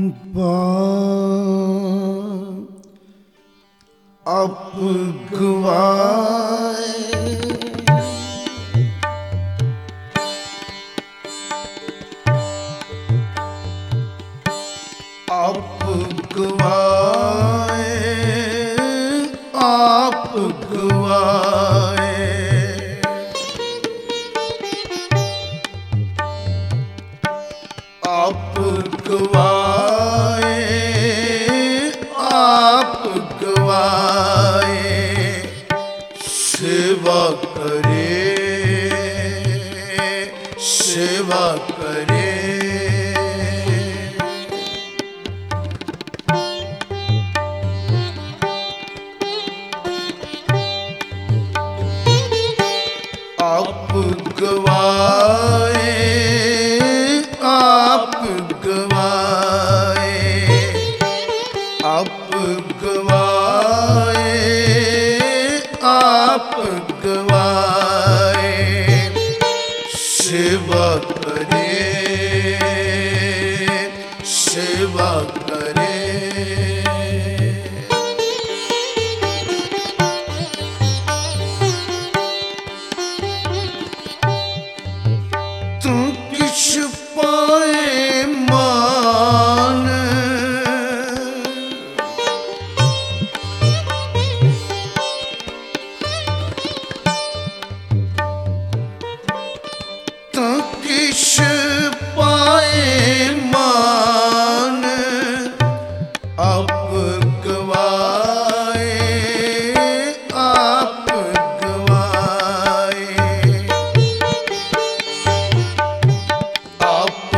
अपगवाए आप गवाए आप गवाए आप गवाए सेवा करे सेवा करे आप गवाए आप गवाए आप गवाए आप गवाए सेवा करे सेवा करे पाए मान तो किस पाए मान आप गवाए आप गवाए आप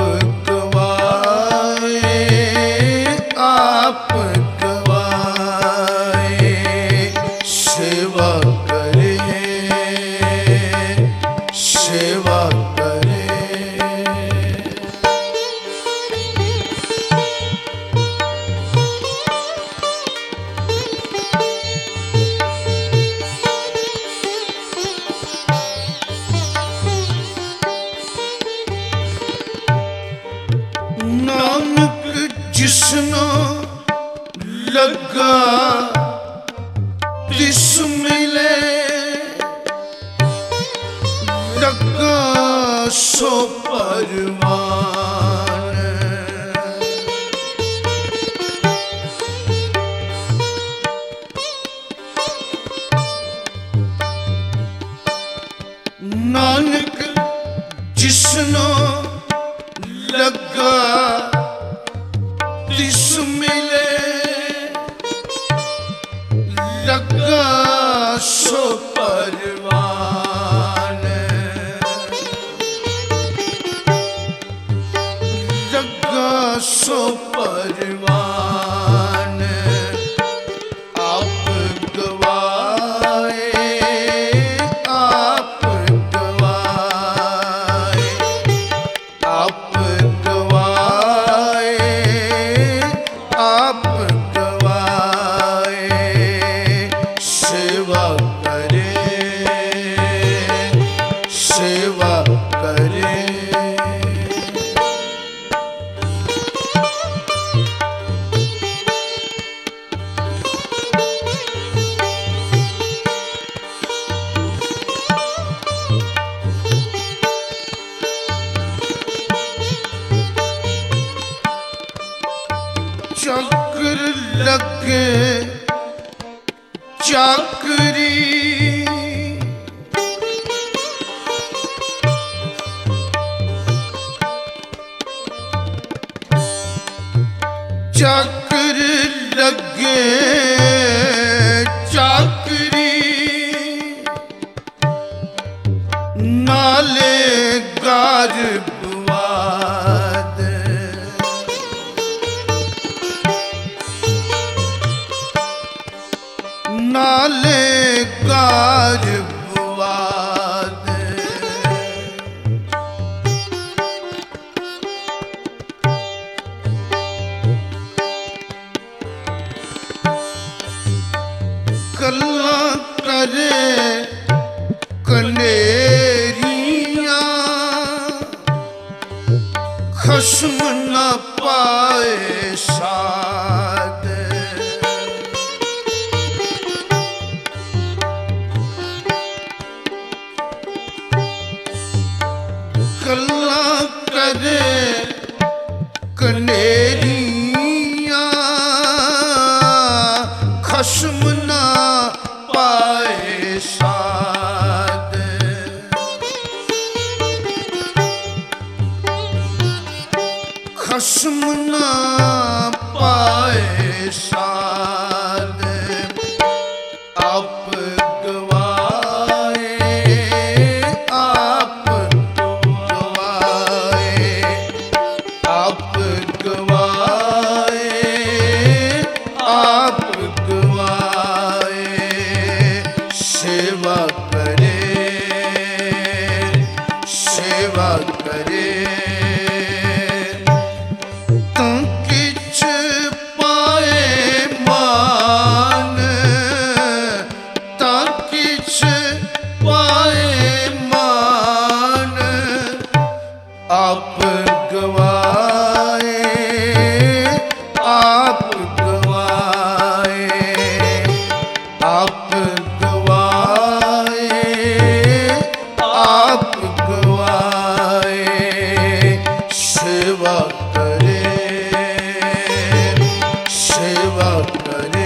गवाए सेवा करे सेवा करे नानक जिसनो लगा तिस मिले लगा सो परमान नानक जिसनो लगा तिस मिले लगा सो परवान लगा सो परवान आप गवाए आप गवाए आप गवाए आप गवाए सेवा करे सेवा करे चक्र लगे चाकरी चक्र लगे चाकरी नाले गार नाले गाज बुआद कल्ला करे कलेरियां खस्म न पाए सेवा करे, सेवा करे। तो किछ पाए मान, तो किछ पाए मान, आप गवाए, आप गवाए, आप गवाए, आप गवाए। सेवा करे, सेवा करे।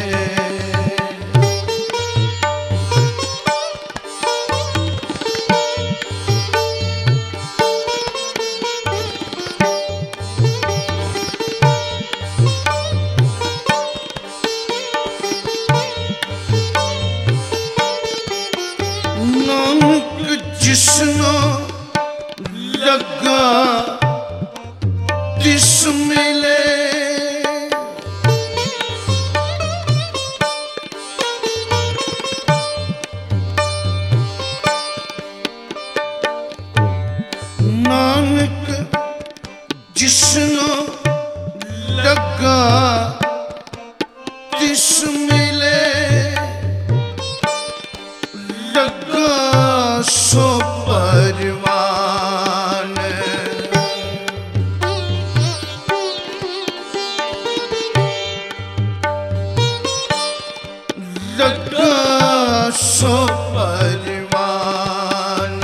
नानक जिसनो लगा तिस मिले, नानक जिसनो लगा तिस मिले, लगा सो परवान। लगा सो परवान।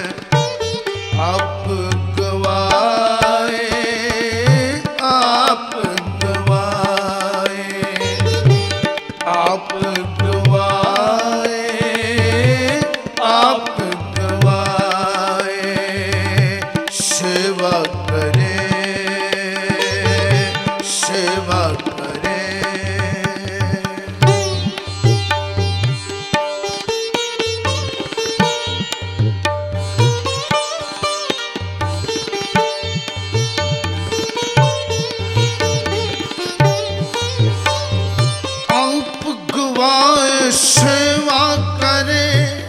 आप गवाए, आप गवाए, आप गवाए, आप गवाए। सेवा करे, सेवा करे। आप गवाए सेवा करे,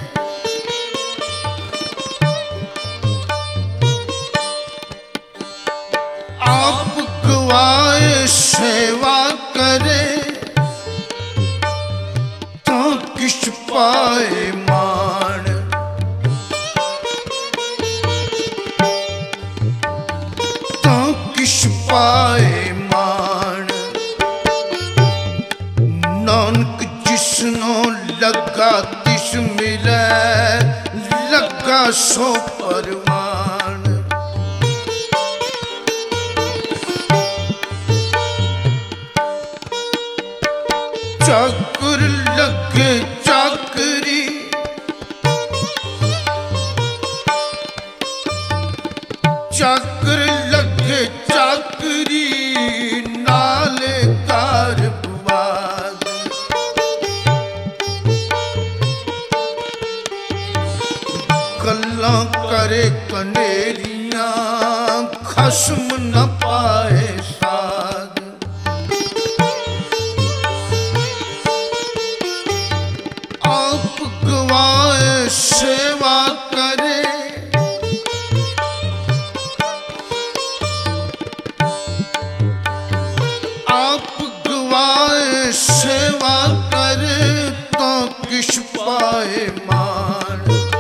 आप गवाए सेवा करे। तो किस पाए मान, तो किस पाए मान। नानक जिसनो लगा तिस मिले, लगा सो परवान। चाकर लगे चाकरी, चाकर लगे चाकरी, नाले कार बुआद। गल्लां करे कनेरियां, खसम न पाए साध। आप गवाए सेवा करे, आप गवाए सेवा करे। तो किस पाए मान,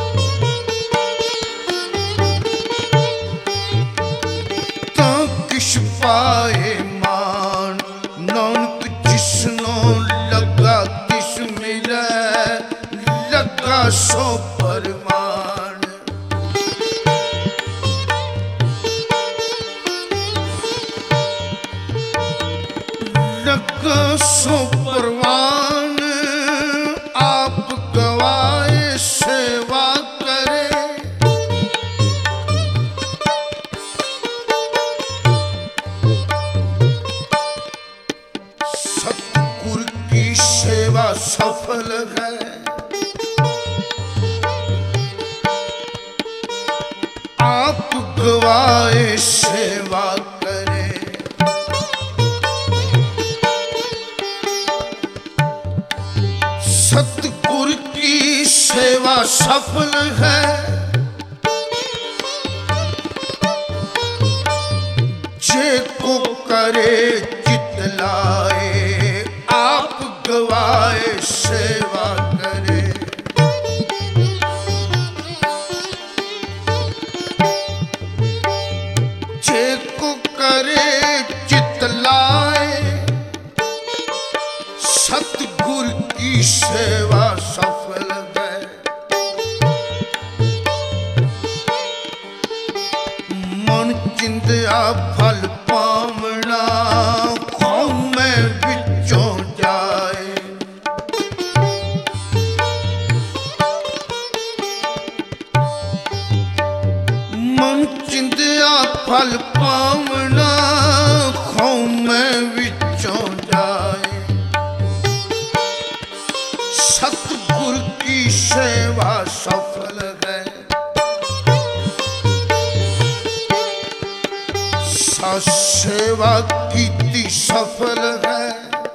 तो किस पाए मान। नानक जिसनो लगा तिस मिले, लगा सो परवान। लगा सो परवान। आप गवाए सेवा करे, सतगुर की सेवा सफल है। आप गवाए सेवा करे, सतगुर की सेवा सफल है, जे को करे चित लाए, आप गवाए सेवा करे। जे को करे चित लाए, सतगुर की सेवा सफल है। मन चिंध्या फल पावना, खाऊं मैं विचों जाए। मन चिंध्या फल पावना, खाऊं मैं विचों जाए। सतगुर की सेवा सफल है, सेवा कीती सफल है।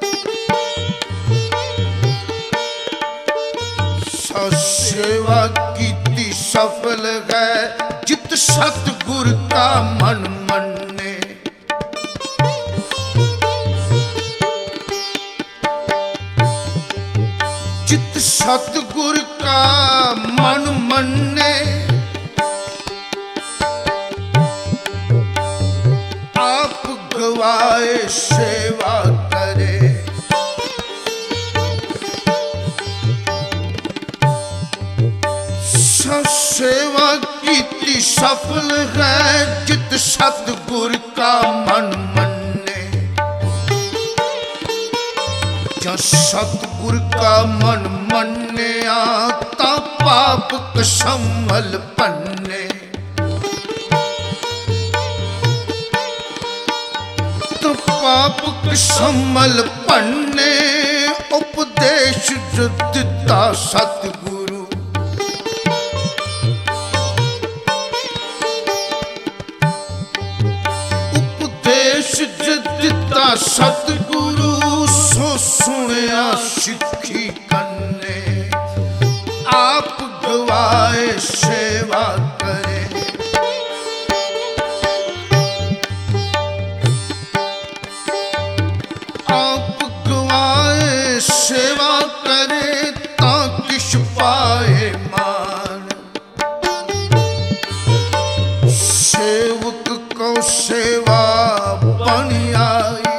सेवा कीती सफल है, जित सतगुर का मन मन्ने। जित सतगुर का मन मन्ने, आप गवाए सेवा करे। सेवा कीती सफल है, जित सतगुर का मन मन्ने। जब सतगुर का मन मन्ने, आता पाप कसमल पन्ने। तो पाप कसमल पन्ने, उपदेश जो दिता सतगुरु। उपदेश जो दिता सतगुरु, सो सुनिया सिखी कन्ने। आप गवाए सेवा करे। आप गवाए सेवा करे, ताकिश पाए मान। सेवक को सेवा बन आई,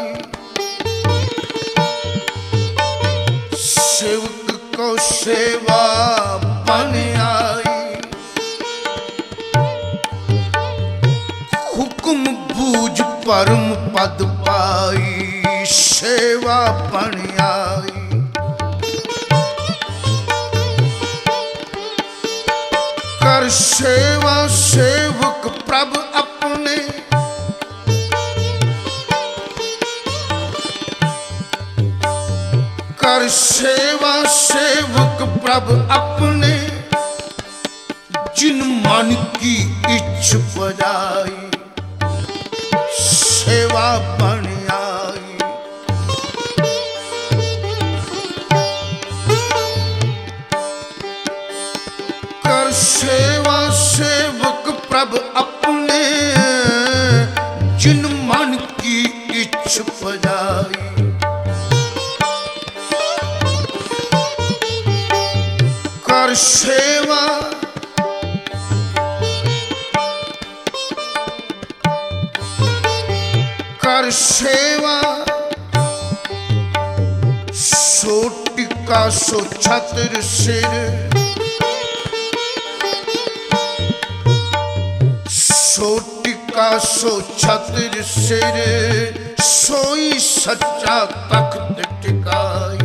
सेवक को सेवा बन आई। हुक्म बूझ परम पद पाई, सेवा बन आई। कर सेवा सेवक प्रभ अपने, कर सेवा सेवक प्रभ अपने। जिन मन की इच्छ बजाई, सेवा बन आई। कर सेवा सेवक प्रभ अपने, जिन मन की इच्छ बजाई। कर सेवा कर सेवा, सो टिका सो छत्र सिर। सो टिका सो छत्र सिर, सोई सच्चा तख्त टिकाई।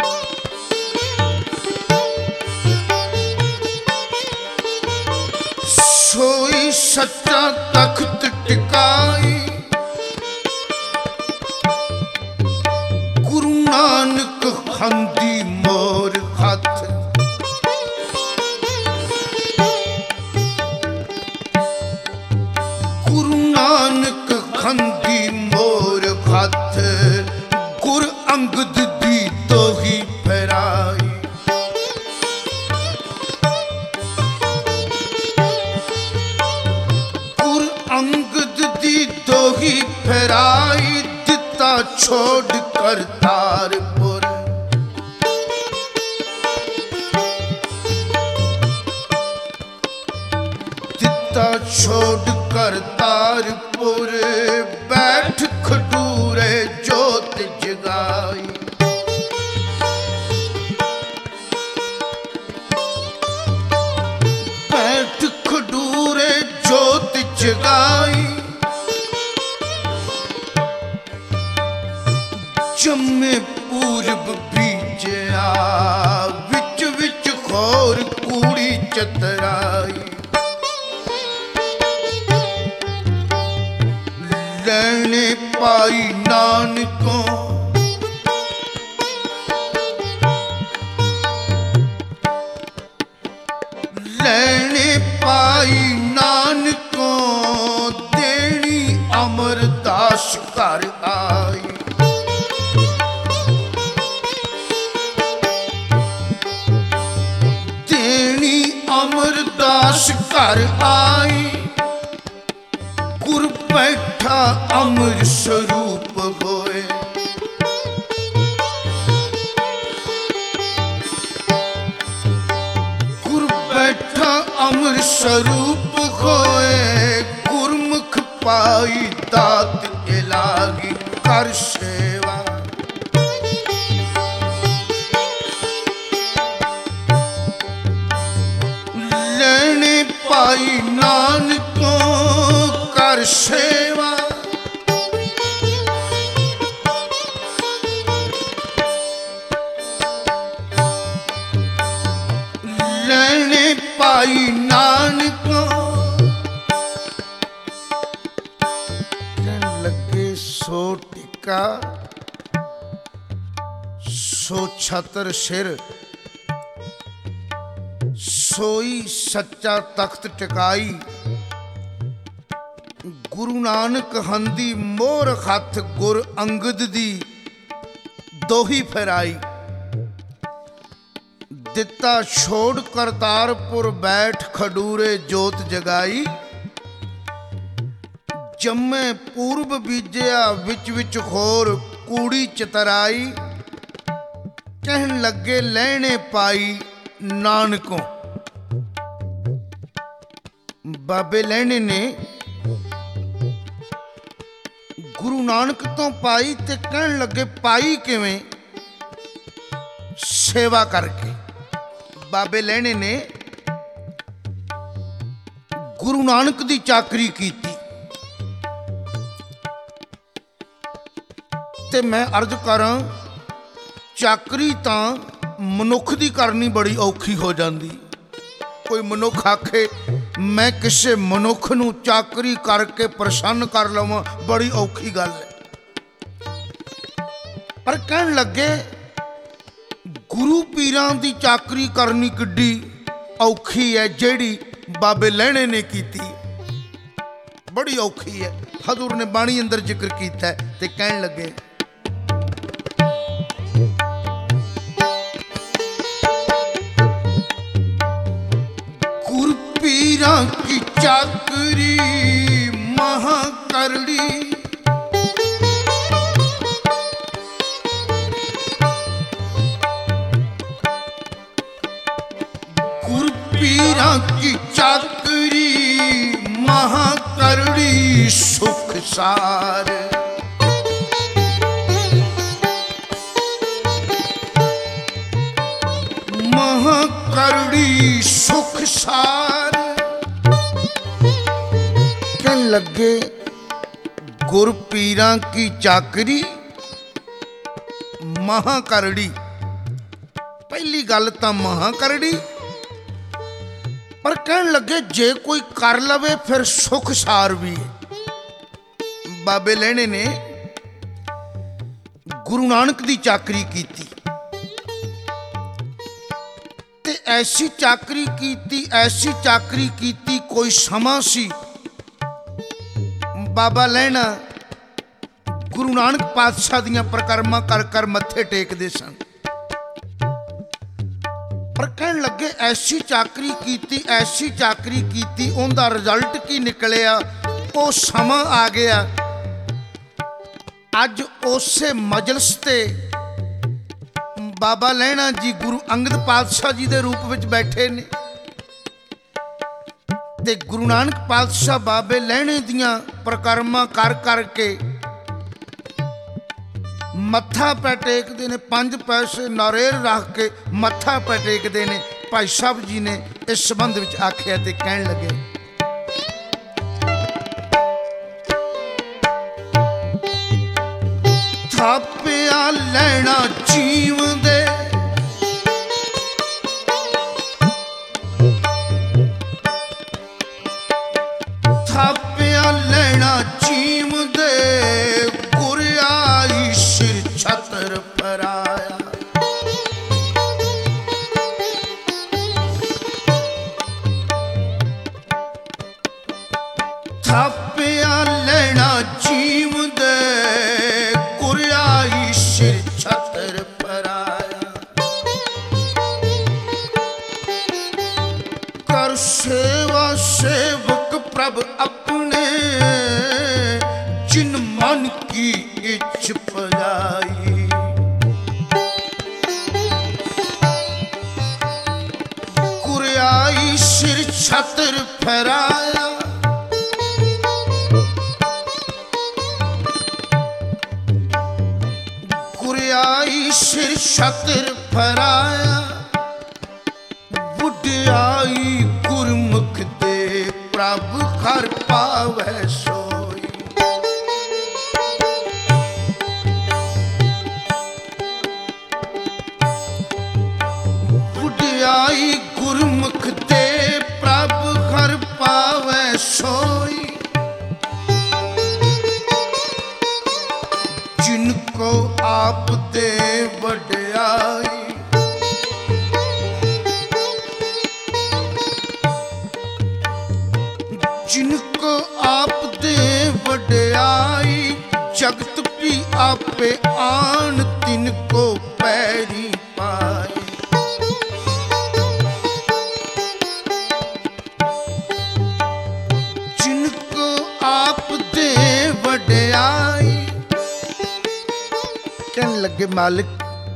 सोई सच्चा तख्त टिकाई। गुरु नानक हंदी मोर हाथ। गुरु नानक हंदी मोर हाथ, गुर अंगद दी तो ही फेराई। ਛੋੜ ਕਰਤਾਰਪੁਰ, ਦਿੱਤਾ ਛੋੜ ਕਰਤਾਰਪੁਰ, ਬੈਠ ਖਡੂਰੇ ਜੋਤ ਜਗਾਈ। ਬੈਠ ਖਡੂਰੇ ਜੋਤ ਜਗਾਈ, ਜੰਮੇ ਪੂਰਬ ਬੀਜਿਆ, ਵਿੱਚ ਵਿੱਚ ਖੋਰ ਕੂੜੀ ਚਤਰਾਈ। ਲੈਣੇ ਪਾਈ ਨਾਨਕੋਂ, ਲੈਣੇ ਪਾਈ ਨਾਨਕੋਂ, ਦੇਣੀ ਅਮਰਦਾਸ ਘਰ ਆਈ। ਅਮਰਦਾਸ ਘਰ ਆਈ, ਗੁਰ ਬੈਠਾ ਅਮਰ ਸਰੂਪ ਹੋਏ। ਗੁਰ ਬੈਠਾ ਅਮਰ ਸਰੂਪ ਹੋਏ, ਗੁਰਮੁਖ ਪਾਈ ਦਾਤ ਇਲਾਗੀ ਕਰ ਸੇਵਾ। ਲੈਣੇ ਪਾਈ ਨਾਨਕੋਂ ਕਰ ਸੇਵਾ, ਲੈਣੇ ਪਾਈ ਨਾਨਕੋਂ। ਕਹਿਣ ਲੱਗੇ ਸੋ ਟਿਕਾ ਸੋ ਛਤਰ ਸਿਰ, ਸੋਈ ਸੱਚਾ ਤਖਤ ਟਿਕਾਈ। ਗੁਰੂ ਨਾਨਕ ਹੰਦੀ ਮੋਰ ਹੱਥ, ਗੁਰ ਅੰਗਦ ਦੀ ਦੋਹੀ ਫਰਾਈ। ਦਿੱਤਾ ਛੋੜ ਕਰਤਾਰਪੁਰ, ਬੈਠ ਖਡੂਰੇ ਜੋਤ ਜਗਾਈ। ਜੰਮੇ ਪੂਰਬ ਬੀਜਿਆ, ਵਿੱਚ ਵਿੱਚ ਖੋਰ ਕੂੜੀ ਚਤਰਾਈ। ਕਹਿਣ ਲੱਗੇ ਲੈਣੇ ਪਾਈ ਨਾਨਕੋਂ, ਬਾਬੇ ਲੈਣੇ ਨੇ ਗੁਰੂ ਨਾਨਕ ਤੋਂ ਪਾਈ। ਤੇ ਕਹਿਣ ਲੱਗੇ ਪਾਈ ਕਿਵੇਂ? ਸੇਵਾ ਕਰਕੇ। ਬਾਬੇ ਲੈਣੇ ਨੇ ਗੁਰੂ ਨਾਨਕ ਦੀ ਚਾਕਰੀ ਕੀਤੀ। ਤੇ ਮੈਂ ਅਰਜ਼ ਕਰਾਂ, ਚਾਕਰੀ ਤਾਂ ਮਨੁੱਖ ਦੀ ਕਰਨੀ ਬੜੀ ਔਖੀ ਹੋ ਜਾਂਦੀ। ਕੋਈ ਮਨੁੱਖ ਆਖੇ ਮੈਂ ਕਿਸੇ ਮਨੁੱਖ ਨੂੰ ਚਾਕਰੀ ਕਰਕੇ ਪ੍ਰਸੰਨ ਕਰ ਲਵਾਂ, ਬੜੀ ਔਖੀ ਗੱਲ ਹੈ। ਪਰ ਕਹਿਣ ਲੱਗੇ ਗੁਰੂ ਪੀਰਾਂ ਦੀ ਚਾਕਰੀ ਕਰਨੀ ਕਿੱਡੀ ਔਖੀ ਹੈ, ਜਿਹੜੀ ਬਾਬੇ ਲੈਣੇ ਨੇ ਕੀਤੀ, ਬੜੀ ਔਖੀ ਹੈ। ਹਜ਼ੂਰ ਨੇ ਬਾਣੀ ਅੰਦਰ ਜ਼ਿਕਰ ਕੀਤਾ। ਤੇ ਕਹਿਣ ਲੱਗੇ ਪੀਰਾਂ ਕੀ ਚਾਕਰੀ ਮਹਾ ਕਰੜੀ, ਗੁਰ ਪੀਰਾਂ ਕੀ ਚਾਕਰੀ ਮਹਾ ਕਰੜੀ, ਸੁਖ ਸਾਰ। ਮਹਾ ਕਰੜੀ ਸੁਖ ਸਾਰ। ਕਹਿਣ ਲੱਗੇ ਗੁਰ ਪੀਰਾਂ ਕੀ ਚਾਕਰੀ ਮਹਾ ਕਰੜੀ। ਪਹਿਲੀ ਗੱਲ ਤਾਂ ਮਹਾ ਕਰੜੀ, ਪਰ ਕਹਿਣ ਲੱਗੇ ਜੇ ਕੋਈ ਕਰ ਲਵੇ ਫਿਰ ਸੁਖ ਸਾਰ ਵੀ ਹੈ। ਬਾਬੇ ਲੈਣੇ ਨੇ ਗੁਰੂ ਨਾਨਕ ਦੀ ਚਾਕਰੀ ਕੀਤੀ ਤੇ ਐਸੀ ਚਾਕਰੀ ਕੀਤੀ, ਐਸੀ ਚਾਕਰੀ ਕੀਤੀ। ਕੋਈ ਸਮਾਂ ਸੀ ਬਾਬਾ ਲੈਣਾ ਗੁਰੂ ਨਾਨਕ ਪਾਤਸ਼ਾਹ ਦੀਆਂ ਪ੍ਰਕਰਮਾਂ ਕਰ ਕਰ ਮੱਥੇ ਟੇਕਦੇ ਸਨ। ਪਰ ਕਹਿਣ ਲੱਗੇ ਐਸੀ ਚਾਕਰੀ ਕੀਤੀ, ਐਸੀ ਚਾਕਰੀ ਕੀਤੀ, ਉਹਦਾ ਰਿਜ਼ਲਟ ਕੀ ਨਿਕਲਿਆ? ਉਹ ਸਮਾਂ ਆ ਗਿਆ अज उसे मजलिस ते बाबा लैणा जी गुरु अंगद पातशाह जी के रूप में बैठे ने ते गुरु नानक पातशाह बाबे लैणे दियां प्रकरमा कर करके मत्था पै टेकते ने, 5 पैसे नारेर रख के मत्था पै टेकते ने। भाई साहब जी ने इस संबंध में आख्या ते कहन लगे, थापिया लैणा जीव दे थापिया लैणा जीव दे गुर आई सिर छतर फराया। थापिया लैणा जीव दे गुर आई सिर छतर फराया। कर सेवा सेवक प्रभ अपने जिन मन की इच्छ पजाई। गुर आई सिर छतर फराया। गुर आई सिर छतर फराया। बुढ़ाई गुरमुख दे प्रभ घर पावै सोई। बुढ़ाई गुरमुख दे प्रभ घर पावै सोई। जिनको आप दे वड्याई। जिनको आप दे वड्याई। जगत भी आपे आन तिनको पैरी पाए। जिनको आप दे वड्याई। कहने लगे, मालिक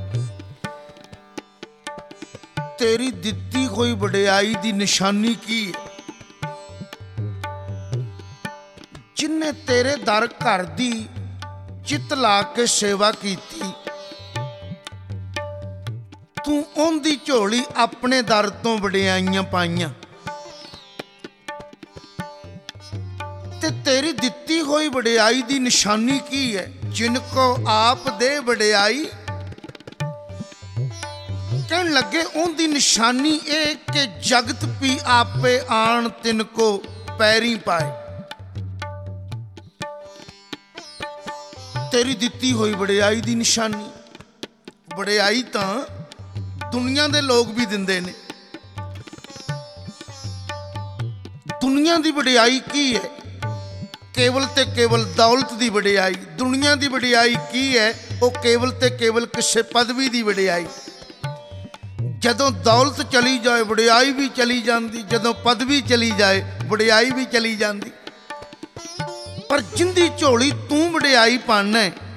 तेरी दिती कोई वड्याई दी निशानी की है? जिन्ने तेरे दर घर दी चित ला के सेवा की, तू उनदी झोली अपने दर तो वड्याइयां पाइयां ते तेरी दिती हुई वड्याई दी निशानी की है? जिनको आप दे वड्याई। कहन लगे उनदी निशानी ए कि जगत भी आपे आन तिनको पैरी पाए। तेरी दिती हुई वड्याई दी निशानी। वड्याई तां दुनिया दे लोग भी दिंदे ने। दुनिया दी वड्याई की है? केवल ते केवल दौलत दी वड्याई। दुनिया दी वड्याई की है? वो केवल ते केवल किसी पदवी दी वड्याई। जदों दौलत चली जाए वड्याई भी चली जाती, जदों पदवी चली जाए वड्याई भी चली जाती। पर जिंदी झोली तू वड्याई पाना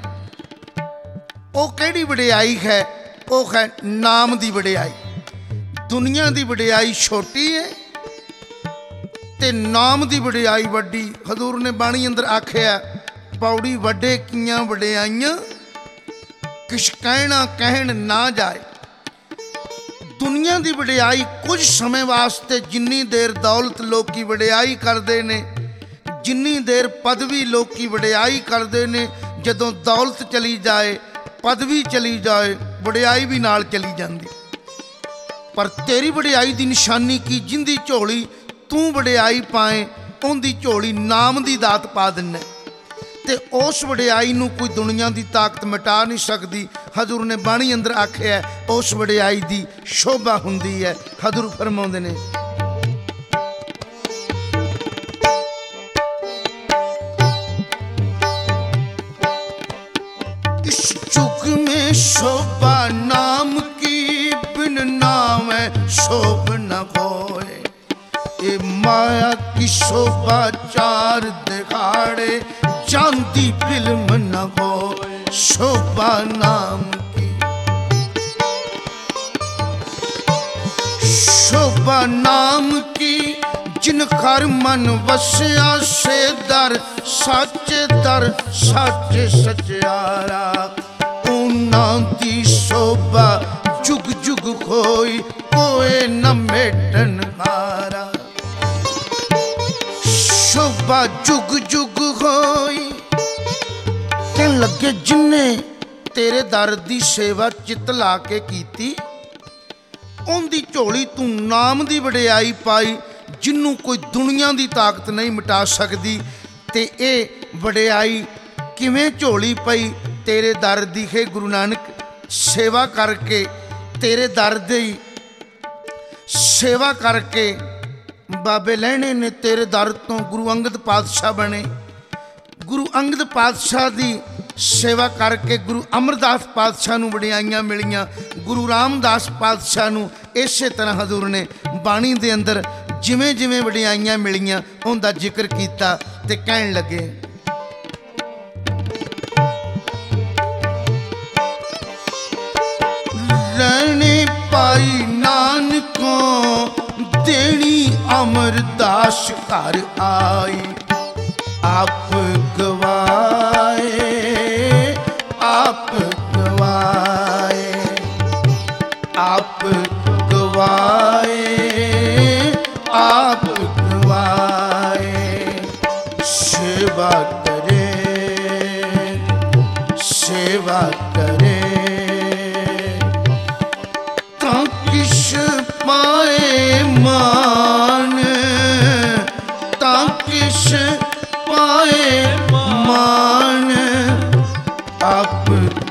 वो केड़ी वड्याई है? वो है नाम दी वड्याई। दुनिया दी वड्याई छोटी है ते नाम दी वड्याई वड्डी। हजूर ने बाणी अंदर आख्या, पौड़ी वड्डे कियां वड्याइयां किश कहना कहन ना जाए। दुनिया दी वड्याई कुछ समय वास्ते, जिन्नी देर दौलत लोकी वड्याई करते ने, जिन्नी देर पदवी लोकी वड्याई करते ने, जदों दौलत चली जाए पदवी चली जाए वड्याई भी नाल चली जाती। पर तेरी वड्याई दी निशानी की? जिंदी झोली तू वड्याई पाए उनदी झोली नाम दी दात पा दिना ते उस वड्याई नूं कोई दुनिया दी ताकत मिटा नहीं सकती। हजूर ने बाणी अंदर आख्या उस वड्याई दी शोभा हुंदी है। हजूर फरमाउंदे ने, इस युग में शोभा नाम की, बिन नाम शोभ न होए। ए माया की शोभा चार दिखाड़े, चांदी इल्म न हो शोभा नाम की। शोभा नाम की जिन घर मन वसिया से दर सच सचियारा। उन्हां दी शोभा जुग जुग होई कोई न मेटन हारा। शोभा जुग जुग होई कहन लगे जिन्ने तेरे दर दी सेवा चित ला के कीती उनदी झोली तू नाम दी वडियाई पाई जिन्नू कोई दुनिया दी ताकत नहीं मिटा सकदी। ते ए वडियाई किवें झोली पई तेरे दर दी है गुरु नानक। सेवा करके तेरे दर दी सेवा करके बाबे लहणे ने तेरे दर तो गुरु अंगद पातशाह बने। गुरु अंगद पातशाह दी सेवा करके गुरु अमरदास पातशाह नूं वडियाइयां मिलियां। गुरु रामदास पातशाह नूं इसे तरह हजूर ने बाणी दे अंदर जिवें जिवें वडियाइयां मिलियां उनका जिक्र कीता ते कहण लगे रहने पाई नानकों देनी अमरदास घर आई। आप गवाए आप गवाए आप गवाए आप गवाए। सेवा करे सेवा करे किस पाए मान किस पाए मान। आप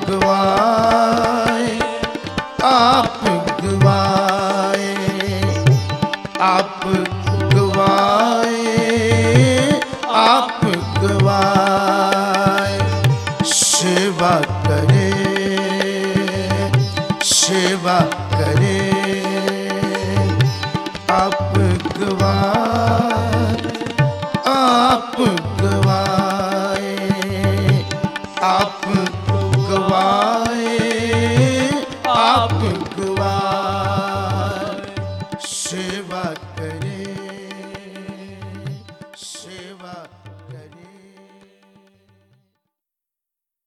गवाए आप गवाए आप गवाए आप गवाए। सेवा करे सेवा करे आप गवाए आप गवाए आप गवाए आप गवाए।